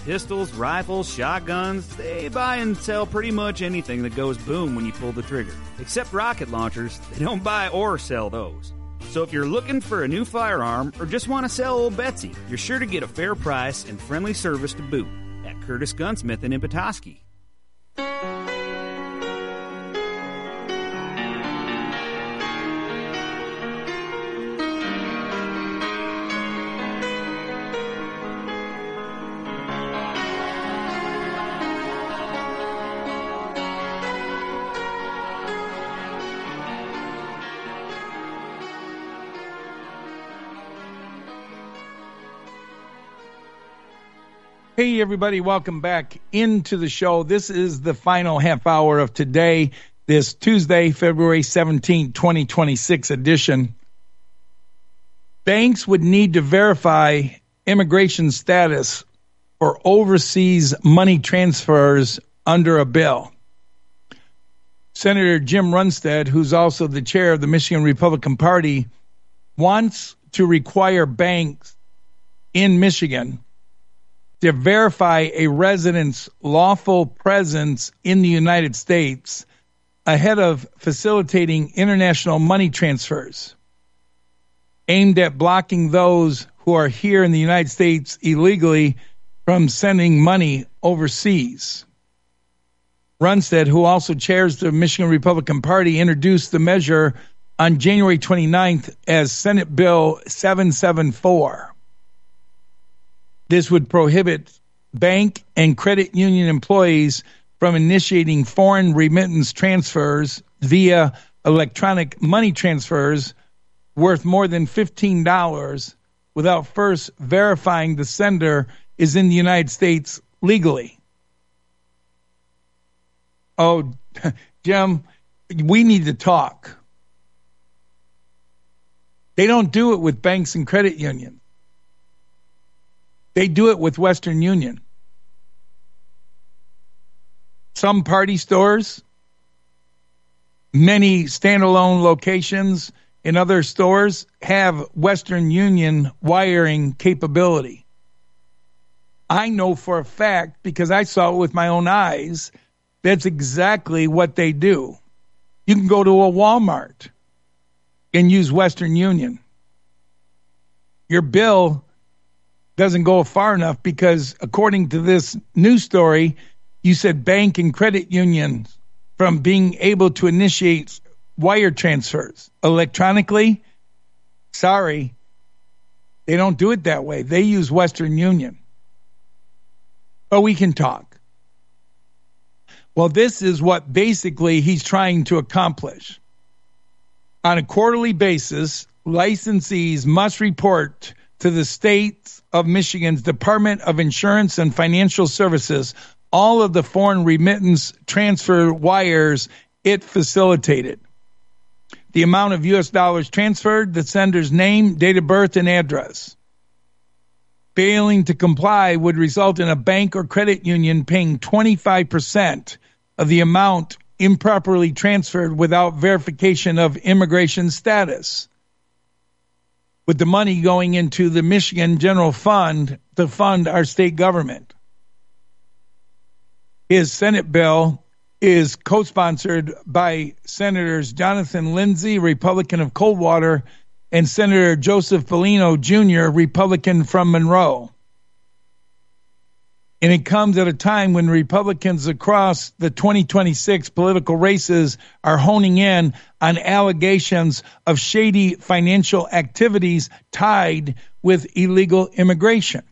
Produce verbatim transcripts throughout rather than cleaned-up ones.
Pistols, rifles, shotguns, they buy and sell pretty much anything that goes boom when you pull the trigger. Except rocket launchers, they don't buy or sell those. So if you're looking for a new firearm or just want to sell old Betsy, you're sure to get a fair price and friendly service to boot at Curtis Gunsmith in Petoskey. Hey, everybody, welcome back into the show. This is the final half hour of today, this Tuesday, February seventeenth, twenty twenty-six edition. Banks would need to verify immigration status for overseas money transfers under a bill. Senator Jim Runstead, who's also the chair of the Michigan Republican Party, wants to require banks in Michigan to verify a resident's lawful presence in the United States ahead of facilitating international money transfers, aimed at blocking those who are here in the United States illegally from sending money overseas. Runstead, who also chairs the Michigan Republican Party, introduced the measure on January twenty-ninth as Senate Bill seven seventy-four. This would prohibit bank and credit union employees from initiating foreign remittance transfers via electronic money transfers worth more than fifteen dollars without first verifying the sender is in the United States legally. Oh, Jim, we need to talk. They don't do it with banks and credit unions. They do it with Western Union. Some party stores, many standalone locations in other stores have Western Union wiring capability. I know for a fact, because I saw it with my own eyes, that's exactly what they do. You can go to a Walmart and use Western Union. Your bill doesn't go far enough because, according to this news story, you said bank and credit unions from being able to initiate wire transfers electronically. Sorry, they don't do it that way. They use Western Union. But we can talk. Well, this is what basically he's trying to accomplish. On a quarterly basis, licensees must report to the state of Michigan's Department of Insurance and Financial Services all of the foreign remittance transfer wires it facilitated. The amount of U S dollars transferred, the sender's name, date of birth, and address. Failing to comply would result in a bank or credit union paying twenty-five percent of the amount improperly transferred without verification of immigration status, with the money going into the Michigan General Fund to fund our state government. His Senate bill is co-sponsored by Senators Jonathan Lindsay, Republican of Coldwater, and Senator Joseph Bellino, Junior, Republican from Monroe. And it comes at a time when Republicans across the twenty twenty-six political races are honing in on allegations of shady financial activities tied with illegal immigration.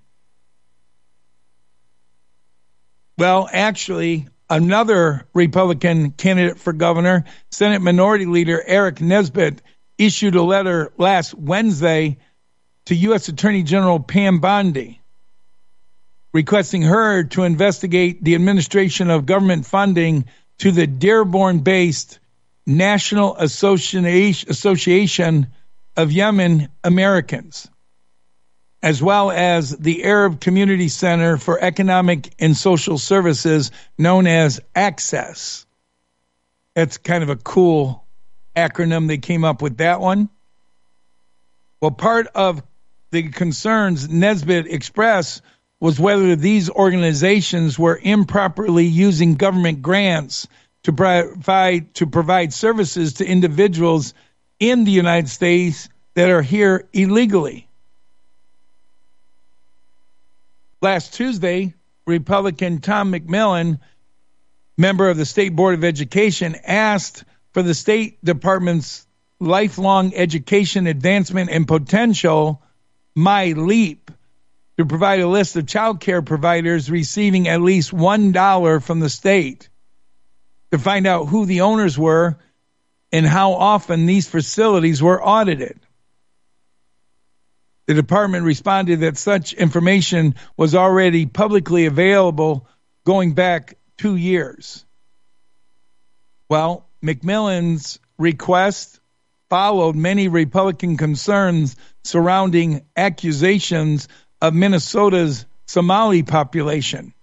Well, actually, another Republican candidate for governor, Senate Minority Leader Eric Nesbitt, issued a letter last Wednesday to U S Attorney General Pam Bondi, requesting her to investigate the administration of government funding to the Dearborn-based National Association of Yemen Americans, as well as the Arab Community Center for Economic and Social Services, known as ACCESS. That's kind of a cool acronym. They came up with that one. Well, part of the concerns Nesbitt expressed was whether these organizations were improperly using government grants to provide to provide services to individuals in the United States that are here illegally. Last Tuesday, Republican Tom McMillan, member of the State Board of Education, asked for the State Department's Lifelong Education Advancement and Potential, MyLEAP, to provide a list of child care providers receiving at least one dollar from the state, to find out who the owners were and how often these facilities were audited. The department responded that such information was already publicly available going back two years. Well, McMillan's request followed many Republican concerns surrounding accusations of Minnesota's Somali population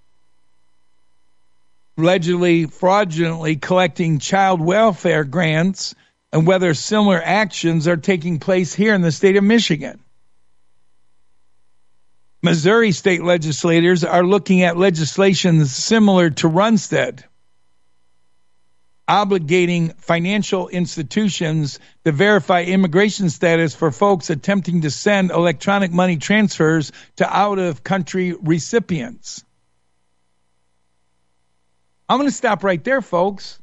allegedly fraudulently collecting child welfare grants, and whether similar actions are taking place here in the state of Michigan. Missouri state legislators are looking at legislation similar to Runstead, obligating financial institutions to verify immigration status for folks attempting to send electronic money transfers to out-of-country recipients. I'm going to stop right there, folks.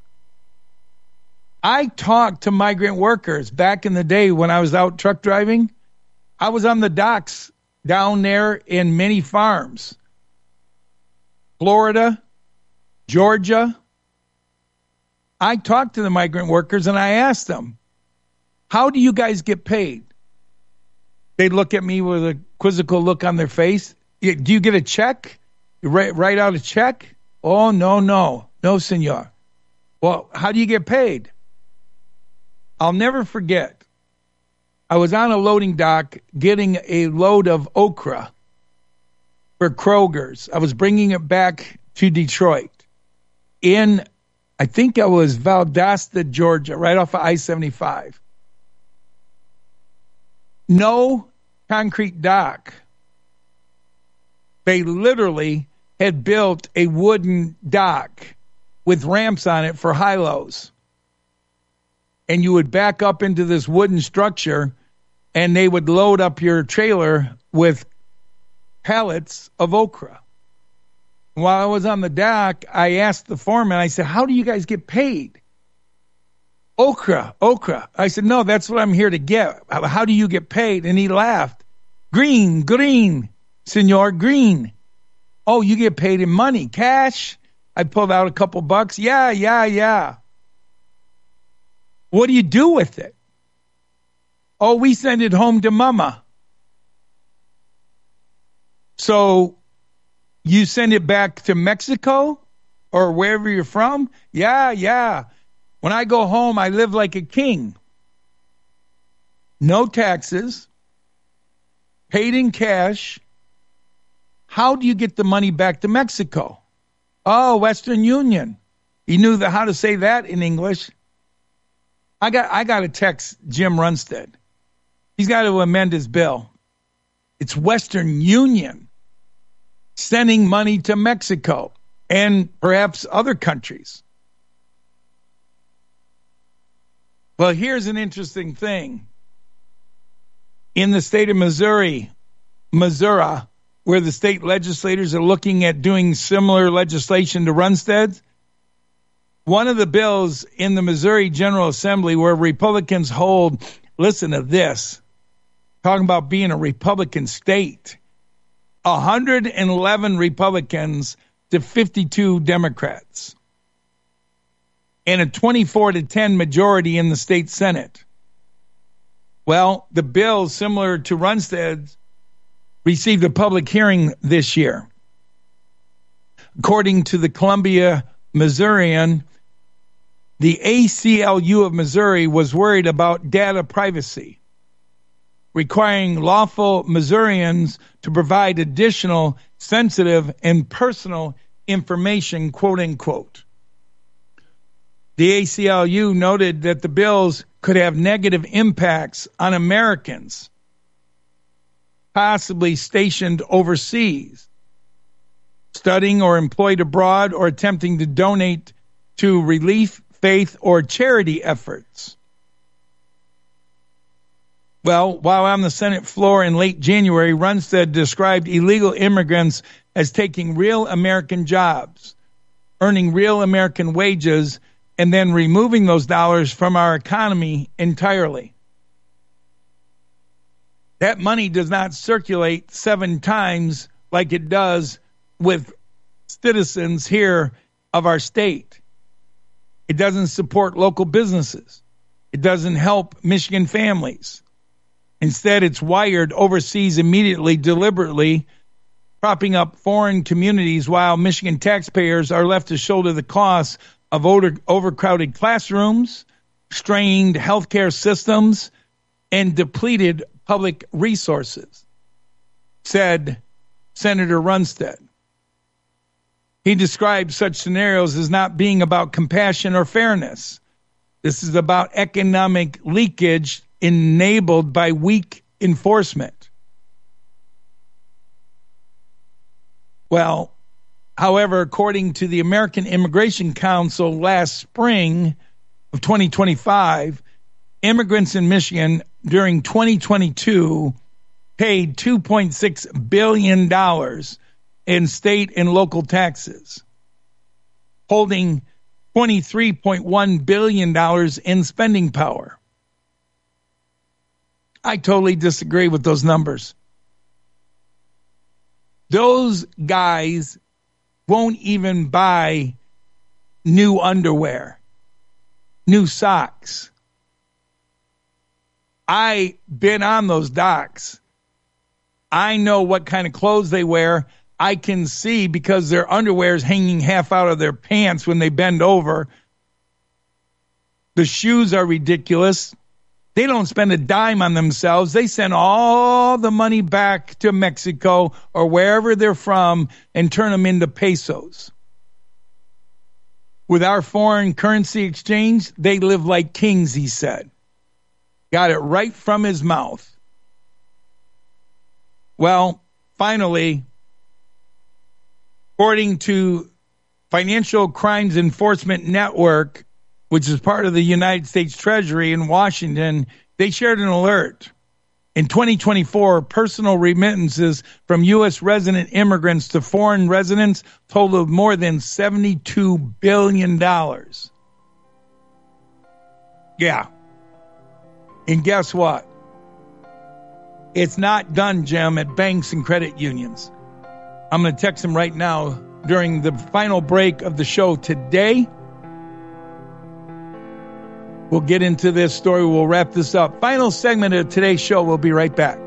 I talked to migrant workers back in the day when I was out truck driving. I was on the docks down there in many farms, Florida, Georgia. I talked to the migrant workers and I asked them, how do you guys get paid? They'd look at me with a quizzical look on their face. Do you get a check? You write, write out a check? Oh, no, no, no, senor. Well, how do you get paid? I'll never forget. I was on a loading dock getting a load of okra for Kroger's. I was bringing it back to Detroit. In, I think I was Valdosta, Georgia, right off of I seventy-five. No concrete dock. They literally had built a wooden dock with ramps on it for high-lows. And you would back up into this wooden structure, and they would load up your trailer with pallets of okra. While I was on the dock, I asked the foreman, I said, how do you guys get paid? Okra, okra. I said, no, that's what I'm here to get. How do you get paid? And he laughed. Green, green, senor, green. Oh, you get paid in money, cash? I pulled out a couple bucks. Yeah, yeah, yeah. What do you do with it? Oh, we send it home to mama. So you send it back to Mexico or wherever you're from? Yeah, yeah. When I go home, I live like a king. No taxes, paid in cash. How do you get the money back to Mexico? Oh, Western Union. He knew the, how to say that in English. I got I got to text Jim Runstead. He's got to amend his bill. It's Western Union sending money to Mexico and perhaps other countries. Well, here's an interesting thing. In the state of Missouri, Missouri, where the state legislators are looking at doing similar legislation to Runstead's, one of the bills in the Missouri General Assembly where Republicans hold, listen to this, talking about being a Republican state, one hundred eleven Republicans to fifty-two Democrats, and a twenty-four to ten majority in the state Senate. Well, the bill, similar to Runstead's, received a public hearing this year. According to the Columbia Missourian, the A C L U of Missouri was worried about data privacy, requiring lawful Missourians to provide additional sensitive and personal information, quote unquote. The A C L U noted that the bills could have negative impacts on Americans possibly stationed overseas, studying or employed abroad, or attempting to donate to relief, faith, or charity efforts. Well, while on the Senate floor in late January, Runstad described illegal immigrants as taking real American jobs, earning real American wages, and then removing those dollars from our economy entirely. That money does not circulate seven times like it does with citizens here of our state. It doesn't support local businesses. It doesn't help Michigan families. Instead, it's wired overseas immediately, deliberately, propping up foreign communities while Michigan taxpayers are left to shoulder the costs of over, overcrowded classrooms, strained healthcare systems, and depleted public resources, said Senator Runstad. He described such scenarios as not being about compassion or fairness. This is about economic leakage enabled by weak enforcement. Well, however, according to the American Immigration Council last spring of twenty twenty-five, immigrants in Michigan during twenty twenty-two paid two point six billion dollars in state and local taxes, holding twenty-three point one billion dollars in spending power. I totally disagree with those numbers. Those guys won't even buy new underwear, new socks. I've been on those docks. I know what kind of clothes they wear. I can see because their underwear is hanging half out of their pants when they bend over. The shoes are ridiculous. They don't spend a dime on themselves. They send all the money back to Mexico or wherever they're from and turn them into pesos. With our foreign currency exchange, they live like kings, he said. Got it right from his mouth. Well, finally, according to Financial Crimes Enforcement Network, which is part of the United States Treasury in Washington, they shared an alert. In twenty twenty-four, personal remittances from U S resident immigrants to foreign residents totaled more than seventy-two billion dollars. Yeah. And guess what? It's not done, Jim, at banks and credit unions. I'm going to text him right now during the final break of the show today. We'll get into this story. We'll wrap this up. Final segment of today's show. We'll be right back.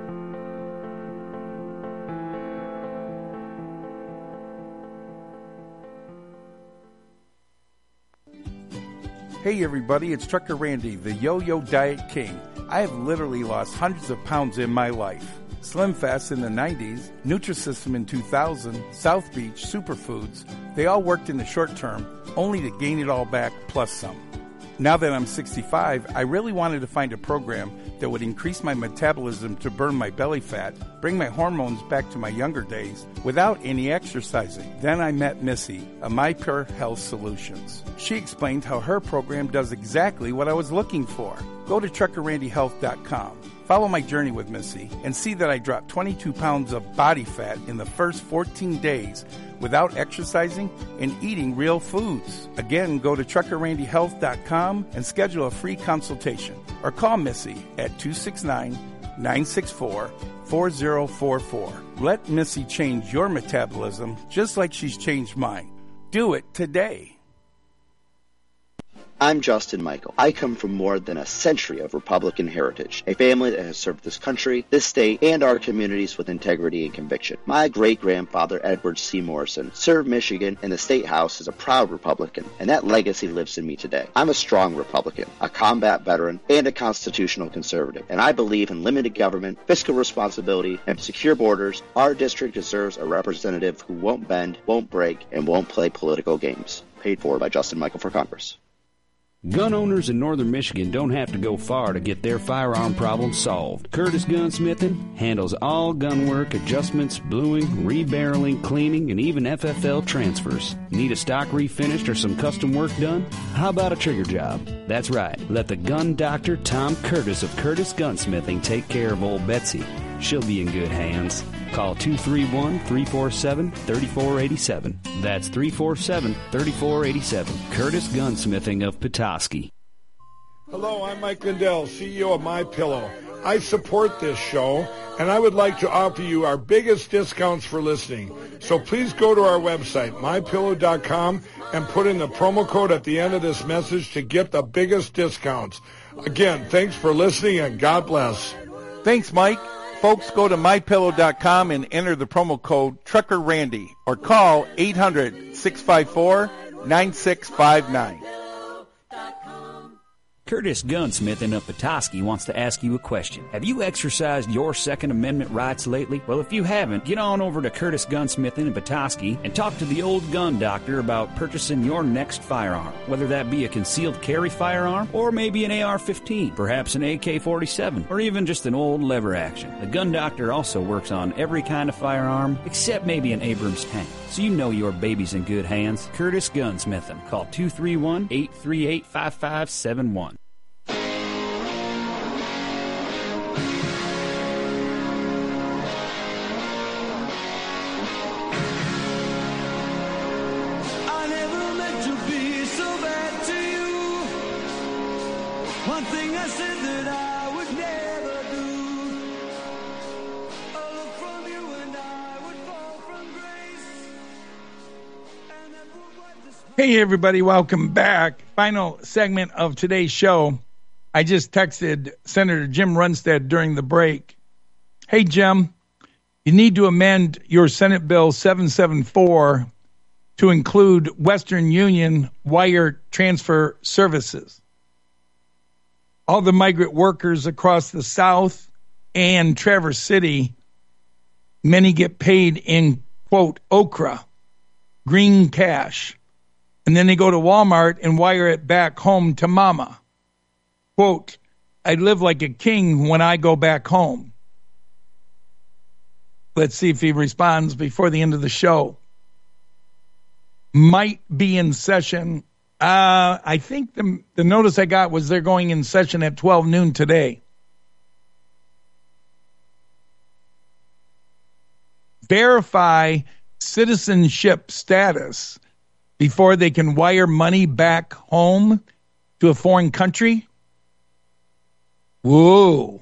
Hey everybody, it's Trucker Randy, the Yo-Yo Diet King. I have literally lost hundreds of pounds in my life. Slim Fast in the nineties, Nutrisystem in two thousand, South Beach, Superfoods, they all worked in the short term, only to gain it all back plus some. Now that I'm sixty-five, I really wanted to find a program that would increase my metabolism to burn my belly fat, bring my hormones back to my younger days, without any exercising. Then I met Missy, a MyPure Health Solutions. She explained how her program does exactly what I was looking for. Go to trucker randy health dot com. Follow my journey with Missy and see that I dropped twenty-two pounds of body fat in the first fourteen days without exercising and eating real foods. Again, go to trucker randy health dot com and schedule a free consultation or call Missy at two six nine, nine six four, four zero four four. Let Missy change your metabolism just like she's changed mine. Do it today. I'm Justin Michael. I come from more than a century of Republican heritage, a family that has served this country, this state, and our communities with integrity and conviction. My great-grandfather, Edward C. Morrison, served Michigan in the State House as a proud Republican, and that legacy lives in me today. I'm a strong Republican, a combat veteran, and a constitutional conservative, and I believe in limited government, fiscal responsibility, and secure borders. Our district deserves a representative who won't bend, won't break, and won't play political games. Paid for by Justin Michael for Congress. Gun owners in northern Michigan don't have to go far to get their firearm problems solved. Curtis Gunsmithing handles all gun work, adjustments, bluing, rebarreling, cleaning, and even F F L transfers. Need a stock refinished or some custom work done? How about a trigger job? That's right. Let the gun doctor Tom Curtis of Curtis Gunsmithing take care of old Betsy. She'll be in good hands. Call two three one, three four seven, three four eight seven. That's three four seven, three four eight seven. Curtis Gunsmithing of Petoskey. Hello, I'm Mike Lindell, C E O of MyPillow. I support this show, and I would like to offer you our biggest discounts for listening. So please go to our website, my pillow dot com, and put in the promo code at the end of this message to get the biggest discounts. Again, thanks for listening, and God bless. Thanks, Mike. Folks, go to my pillow dot com and enter the promo code Trucker Randy or call eight hundred, six five four, nine six five nine. Curtis Gunsmithing of Petoskey wants to ask you a question. Have you exercised your Second Amendment rights lately? Well, if you haven't, get on over to Curtis Gunsmithing in Petoskey and talk to the old gun doctor about purchasing your next firearm. Whether that be a concealed carry firearm or maybe an A R fifteen, perhaps an A K forty-seven, or even just an old lever action. The gun doctor also works on every kind of firearm except maybe an Abrams tank. So you know your baby's in good hands. Curtis Gunsmithing. Call two three one, eight three eight, five five seven one. One thing I said that I would never do. A look from you and I would fall from grace. And that would wipe the smile. Hey, everybody, welcome back. Final segment of today's show. I just texted Senator Jim Runstead during the break. Hey, Jim, you need to amend your Senate Bill seven seventy-four to include Western Union wire transfer services. All the migrant workers across the South and Traverse City, many get paid in, quote, okra, green cash, and then they go to Walmart and wire it back home to mama. Quote, I live like a king when I go back home. Let's see if he responds before the end of the show. Might be in session. Uh, I think the, the notice I got was they're going in session at twelve noon today. Verify citizenship status before they can wire money back home to a foreign country. Whoa.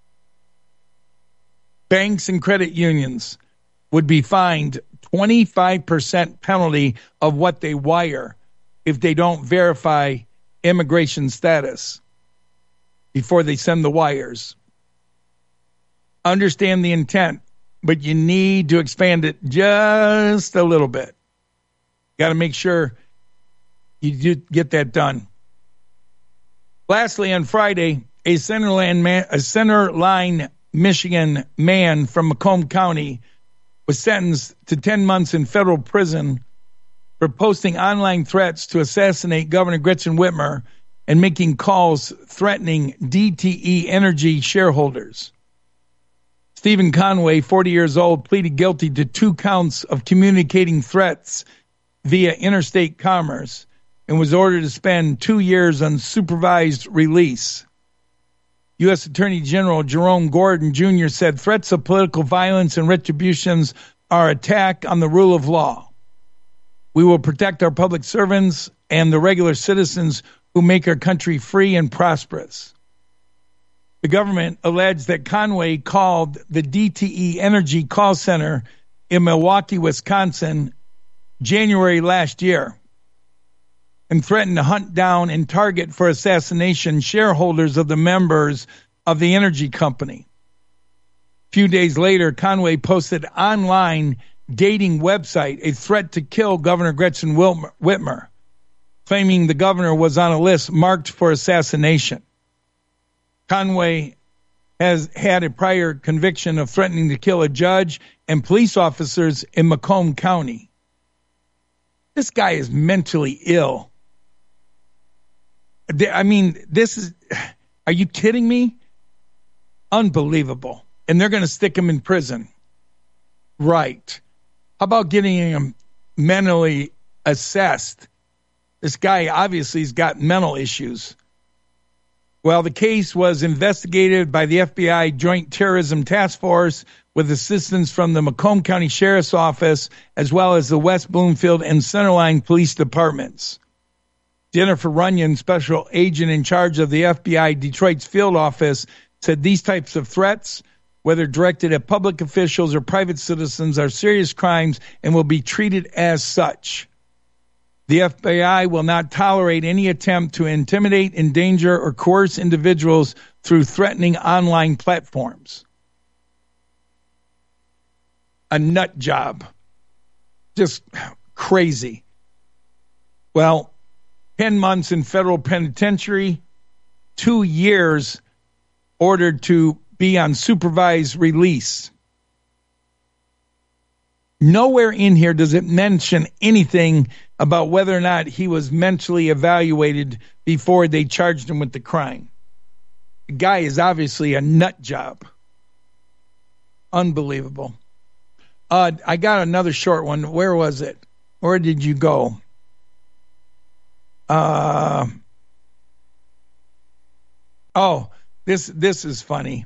Banks and credit unions would be fined twenty-five percent penalty of what they wire if they don't verify immigration status before they send the wires. Understand the intent, but you need to expand it just a little bit. Got to make sure you do get that done. Lastly, on Friday, a Centerline, man, a Centerline, Michigan man from Macomb County was sentenced to ten months in federal prison for posting online threats to assassinate Governor Gretchen Whitmer and making calls threatening D T E Energy shareholders. Stephen Conway, forty years old, pleaded guilty to two counts of communicating threats via interstate commerce and was ordered to spend two years on supervised release. U S Attorney General Jerome Gordon Junior said threats of political violence and retributions are attack on the rule of law. We will protect our public servants and the regular citizens who make our country free and prosperous. The government alleged that Conway called the D T E Energy call center in Milwaukee, Wisconsin, January last year, and threatened to hunt down and target for assassination shareholders of the members of the energy company. A few days later, Conway posted online dating website a threat to kill Governor Gretchen Whitmer, claiming the governor was on a list marked for assassination. Conway has had a prior conviction of threatening to kill a judge and police officers in Macomb County. This guy is mentally ill. I mean, this is, are you kidding me? Unbelievable. And they're going to stick him in prison. Right. How about getting him mentally assessed? This guy obviously has got mental issues. Well, the case was investigated by the F B I Joint Terrorism Task Force with assistance from the Macomb County Sheriff's Office, as well as the West Bloomfield and Centerline Police Departments. Jennifer Runyon, special agent in charge of the F B I Detroit's field office, said these types of threats, whether directed at public officials or private citizens, are serious crimes and will be treated as such. The F B I will not tolerate any attempt to intimidate, endanger, or coerce individuals through threatening online platforms. A nut job. Just crazy. Well, ten months in federal penitentiary, two years ordered to be on supervised release. Nowhere in here does it mention anything about whether or not he was mentally evaluated before they charged him with the crime. The guy is obviously a nut job. Unbelievable. Uh, I got another short one. Where was it? Where did you go? Uh, oh, this this is funny.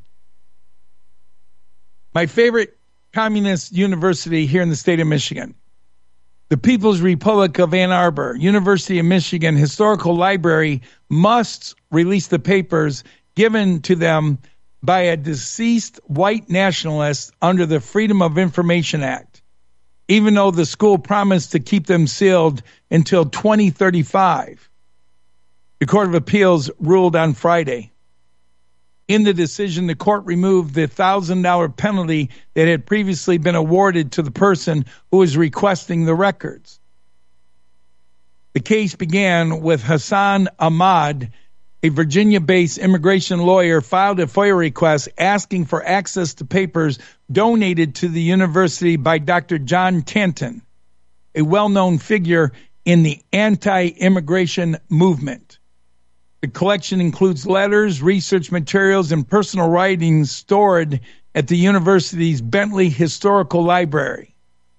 My favorite communist university here in the state of Michigan, the People's Republic of Ann Arbor, University of Michigan Historical Library must release the papers given to them by a deceased white nationalist under the Freedom of Information Act, even though the school promised to keep them sealed until twenty thirty-five. The Court of Appeals ruled on Friday. In the decision, the court removed the one thousand dollars penalty that had previously been awarded to the person who was requesting the records. The case began with Hassan Ahmad, a Virginia-based immigration lawyer, filed a FOIA request asking for access to papers donated to the university by Doctor John Tanton, a well-known figure in the anti-immigration movement. The collection includes letters, research materials, and personal writings stored at the university's Bentley Historical Library.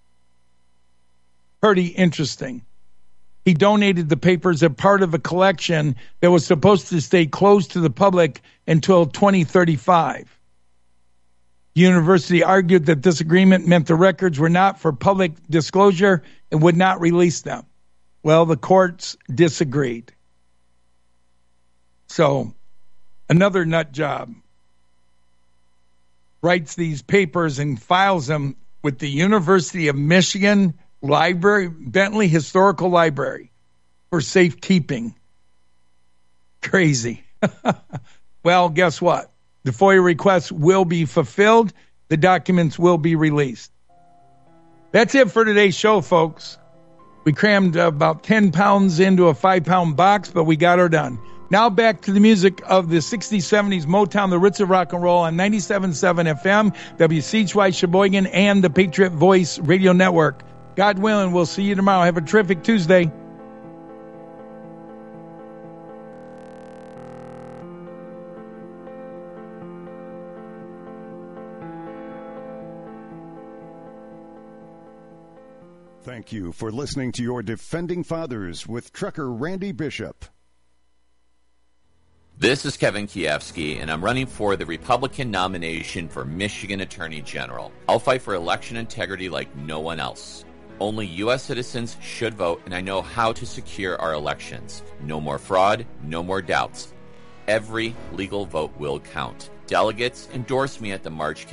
Pretty interesting. He donated the papers as part of a collection that was supposed to stay closed to the public until twenty thirty-five. The university argued that this agreement meant the records were not for public disclosure and would not release them. Well, the courts disagreed. So, another nut job writes these papers and files them with the University of Michigan Library, Bentley Historical Library, for safekeeping. Crazy. Well, guess what? The FOIA requests will be fulfilled. The documents will be released. That's it for today's show, folks. We crammed about ten pounds into a five-pound box, but we got her done. Now back to the music of the sixties, seventies, Motown, the roots of rock and roll on ninety-seven point seven F M, W C H Y Sheboygan, and the Patriot Voice Radio Network. God willing, we'll see you tomorrow. Have a terrific Tuesday. Thank you for listening to your Defending Fathers with Trucker Randy Bishop. This is Kevin Kiefsky, and I'm running for the Republican nomination for Michigan Attorney General. I'll fight for election integrity like no one else. Only U S citizens should vote, and I know how to secure our elections. No more fraud, no more doubts. Every legal vote will count. Delegates endorse me at the March